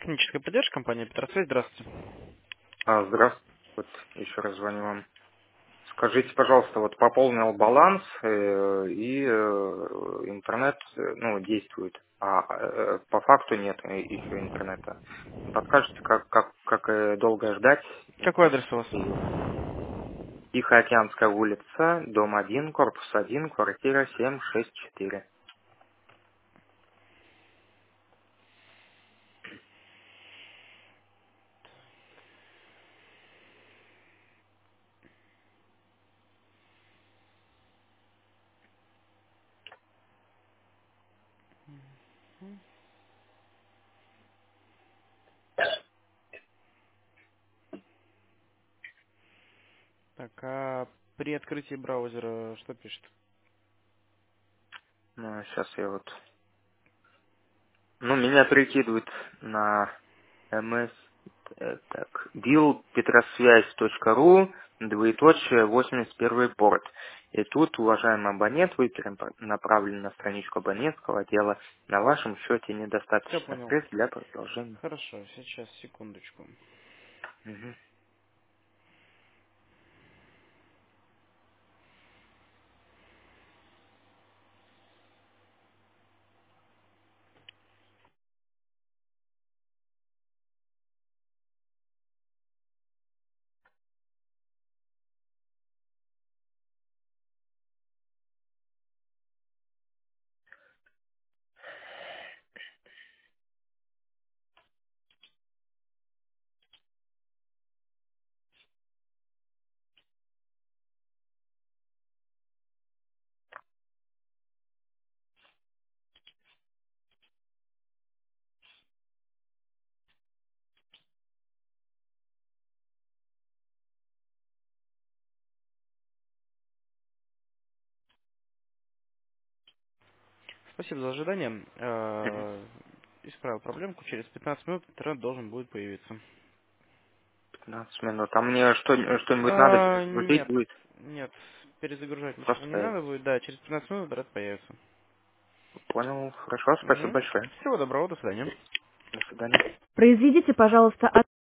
Техническая поддержка, компания Петросвязь, здравствуйте. Здравствуйте. Вот еще раз звоню вам. Скажите, пожалуйста, вот пополнил баланс и интернет действует, по факту нет еще интернета. Не подскажете, как долго ждать, Какой адрес у вас? если Тихоокеанская улица, дом 1, корпус 1, квартира 764. Так, а при открытии браузера что пишет? Ну, сейчас я вот... Ну, меня перекидывает на ms, так, billpetrosвязь.ру, двоеточие, 81 порт. И тут, уважаемый абонент, вы направлены на страничку абонентского отдела. На вашем счете Все недостаточно понял. средств для продолжения. Хорошо, сейчас, секундочку. Мгм. Спасибо за ожидание. Исправил проблемку. Через 15 минут интернет должен будет появиться. 15 минут. А мне что-нибудь надо перезагрузить Нет, будет? нет, перезагружать ничего не Просто надо будет. Да, через 15 минут интернет появится. понял. Хорошо, спасибо Угу. большое. Всего доброго, до свидания. До свидания. Произведите, пожалуйста,